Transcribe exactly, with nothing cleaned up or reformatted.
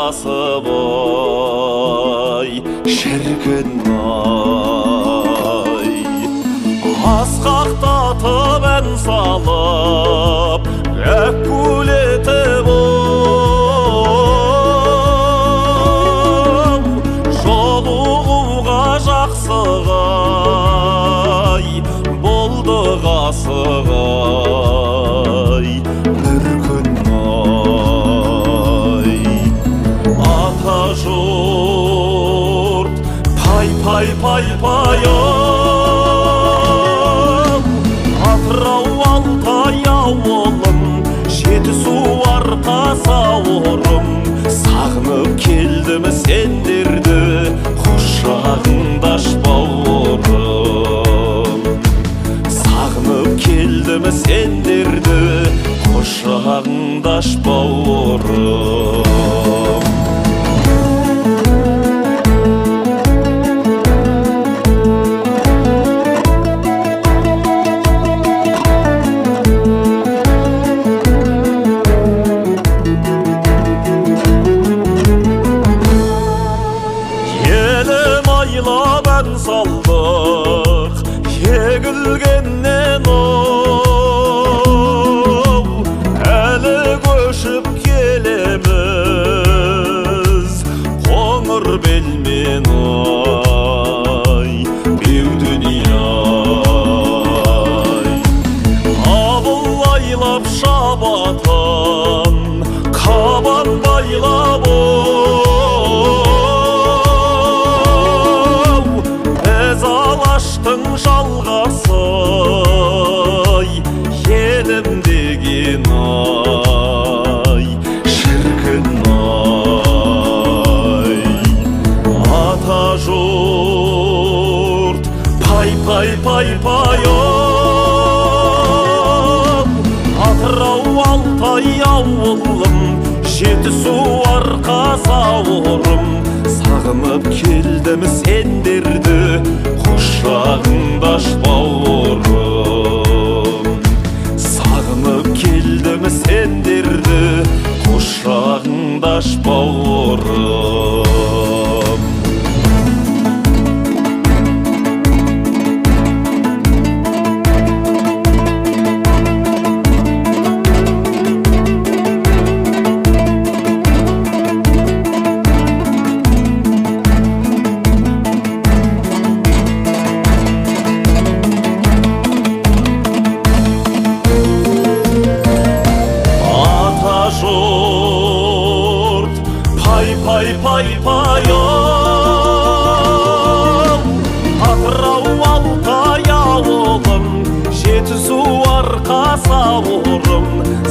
асып-ай, шіркін-ай. Асқақтатып ән салып, әккулетіп оу, жолығуға жақсығай, болды ғасығай, бір күн-ай. Ата жұрт, пай-пай-пай-пай Атырау Алтай ауылым, Жетісу Арқасы ауырым, сағынып келдім сендерді, құшағыңда аш бауырым. Сағынып келдім сендерді, құшағыңда аш бауырым. Ән салдық егілгеннен оу, әлі көшіп келеміз қоңыр белмен ай, беу дүние-ай. Абылайлап шабатын қабан байлап алаштың жалғасы-ай, елім деген-ай, шіркін-ай. Ата жұрт, пай-пай-пай-пай Атырау Алтай ауылым, Жетісу Арқасы ауырым, сағынып келдім сендерді, құшағыңда аш бауырым. Сағынып келдім сендерді, құшағыңда аш бауырым. Пай-пай-пай-пай Атырау Алтай ауылым, Жетісу Арқасы ауырым,